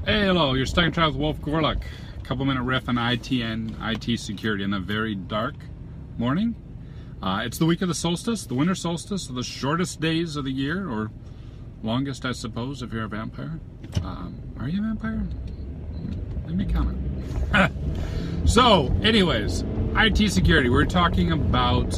Hey, hello, you're stuck in traffic with Wolf Gorluck. A couple-minute riff on IT and IT security in a very dark morning. It's the week of the solstice, the winter solstice, the shortest days of the year, or longest, I suppose, if you're a vampire. Are you a vampire? Leave me a comment. So, anyways, IT security. We're talking about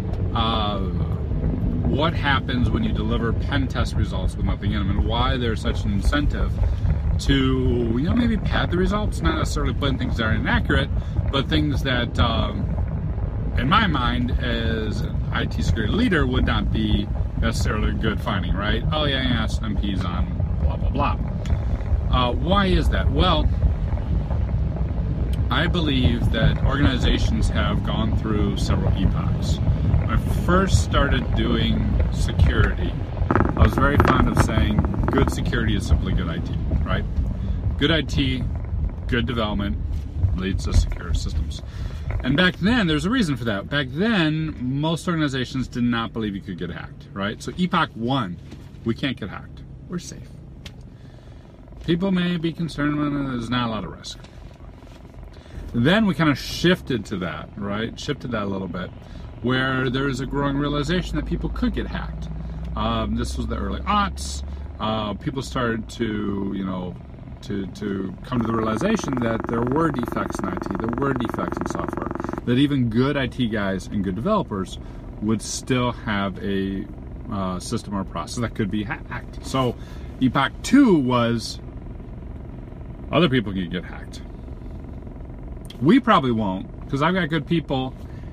what happens when you deliver pen test results with nothing in them, and why there's such an incentive to, maybe pad the results, not necessarily putting things that are inaccurate, but things that, in my mind, as an IT security leader, would not be necessarily a good finding, right? Oh yeah, SNMP's on blah, blah, blah. Why is that? Well, I believe that organizations have gone through several epochs. When I first started doing security, I was very fond of saying good security is simply good IT, right? Good IT, good development leads to secure systems. And back then, there's a reason for that. Back then, most organizations did not believe you could get hacked, right? So epoch 1, we can't get hacked. We're safe. People may be concerned when there's not a lot of risk. Then we kind of shifted to that, right? Shifted that a little bit, where there's a growing realization that people could get hacked. This was the early aughts. People started to, to come to the realization that there were defects in IT, there were defects in software, that even good IT guys and good developers would still have a system or process that could be hacked. So epoch 2 was other people can get hacked. We probably won't, because I've got good people,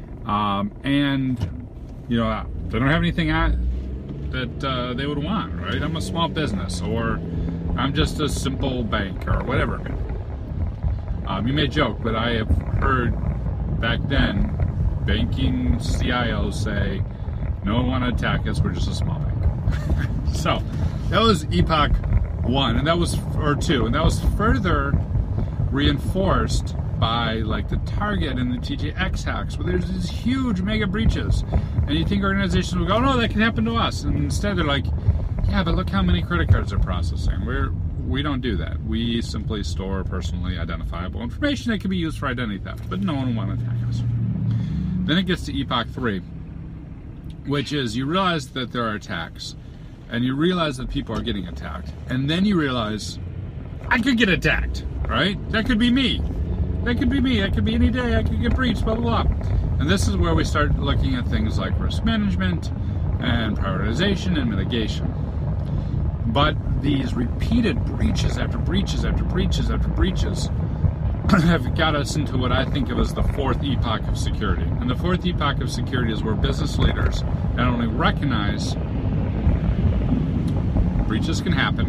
and they don't have anything that they would want, right? I'm a small business, or I'm just a simple bank, or whatever. You may joke, but I have heard back then banking CIOs say, "No one want to attack us. We're just a small bank." So that was epoch 1, and that was or 2, and that was further reinforced by like the Target and the TJX hacks, where there's these huge mega breaches, and you think organizations will go, "No, that can happen to us," and instead they're like, "Yeah, but look how many credit cards they're processing." We don't do that. We simply store personally identifiable information that can be used for identity theft, but no one will want to attack us. Then it gets to epoch 3, which is you realize that there are attacks, and you realize that people are getting attacked, and then you realize, I could get attacked, right? That could be me. That could be me. That could be any day. I could get breached, blah, blah, blah. And this is where we start looking at things like risk management and prioritization and mitigation. But these repeated breaches after breaches after breaches after breaches have got us into what I think of as the 4th epoch of security. And the 4th epoch of security is where business leaders not only recognize breaches can happen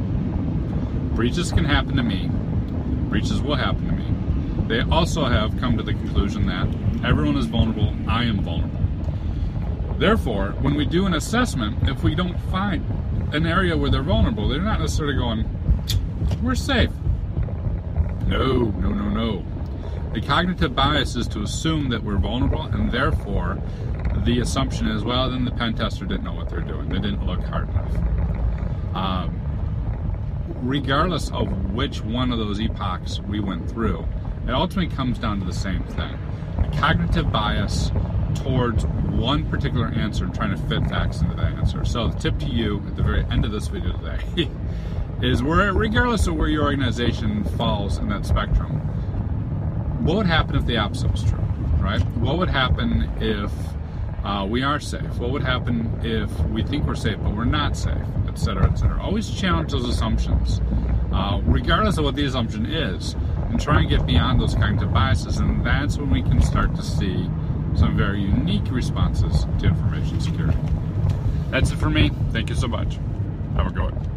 to me, breaches will happen to me. They also have come to the conclusion that everyone is vulnerable, I am vulnerable. Therefore, when we do an assessment, if we don't find an area where they're vulnerable, they're not necessarily going, "We're safe." No. The cognitive bias is to assume that we're vulnerable, and therefore the assumption is, well, then the pen tester didn't know what they're doing. They didn't look hard enough. Regardless of which one of those epochs we went through, it ultimately comes down to the same thing. A cognitive bias towards one particular answer and trying to fit facts into that answer. So the tip to you at the very end of this video today is regardless of where your organization falls in that spectrum, what would happen if the opposite was true, right? What would happen if we are safe? What would happen if we think we're safe but we're not safe, et cetera, et cetera? Always challenge those assumptions, regardless of what the assumption is, and try and get beyond those cognitive biases, and that's when we can start to see some very unique responses to information security. That's it for me. Thank you so much. Have a good one.